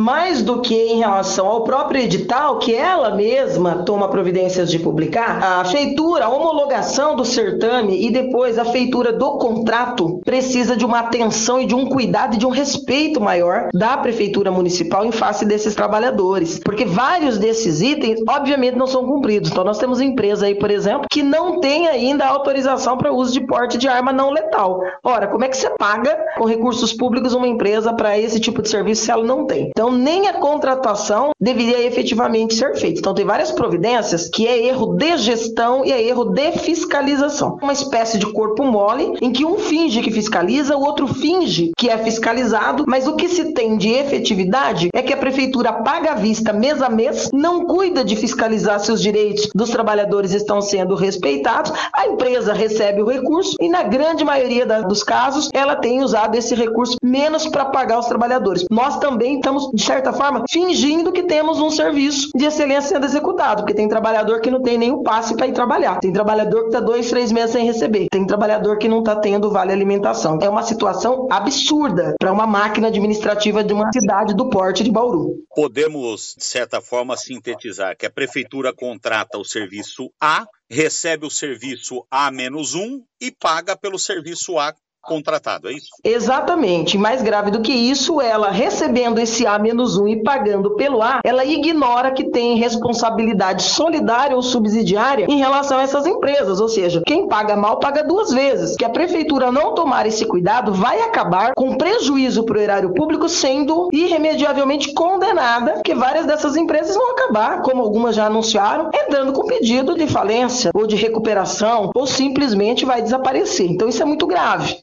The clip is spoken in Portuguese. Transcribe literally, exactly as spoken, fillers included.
mais do que em relação ao próprio edital, que ela mesma toma providências de publicar, a feitura, a homologação do certame e depois a feitura do contrato precisa de uma atenção e de um cuidado e de um respeito maior da Prefeitura Municipal em face desses trabalhadores, porque vários desses itens, obviamente, não são cumpridos. Então, nós temos empresa aí, por exemplo, que não tem ainda a autorização para o uso de porte de arma não letal. Ora, como é que você paga com recursos públicos uma empresa para esse tipo de serviço se ela não tem? Então, nem a contratação deveria efetivamente ser feita. Então, tem várias providências que é erro de gestão e é erro de fiscalização. Uma espécie de corpo mole em que um finge que fiscaliza, o outro finge que é fiscalizado, mas o que se tem de efetividade é que a prefeitura paga à vista mês a mês, não cuida de fiscalizar se os direitos dos trabalhadores estão sendo respeitados, a empresa recebe o recurso e, na grande maioria da, dos casos, ela tem usado esse recurso menos para pagar os trabalhadores. Nós também estamos, de certa forma, fingindo que temos um serviço de excelência sendo executado, porque tem trabalhador que não tem nem o passe para ir trabalhar, tem trabalhador que está dois, três meses sem receber, tem trabalhador que não está tendo vale alimentação. É uma situação absurda para uma máquina administrativa de uma cidade do porte de Bauru. Podemos, de certa forma, sintetizar que a prefeitura contrata o serviço A, recebe o serviço A menos um e paga pelo serviço A contratado, é isso? Exatamente. Mais grave do que isso, ela recebendo esse A menos um e pagando pelo A, ela ignora que tem responsabilidade solidária ou subsidiária em relação a essas empresas, ou seja, quem paga mal paga duas vezes. Que a prefeitura não tomar esse cuidado vai acabar com prejuízo para o erário público sendo irremediavelmente condenada, porque várias dessas empresas vão acabar, como algumas já anunciaram, entrando com pedido de falência ou de recuperação, ou simplesmente vai desaparecer. Então isso é muito grave.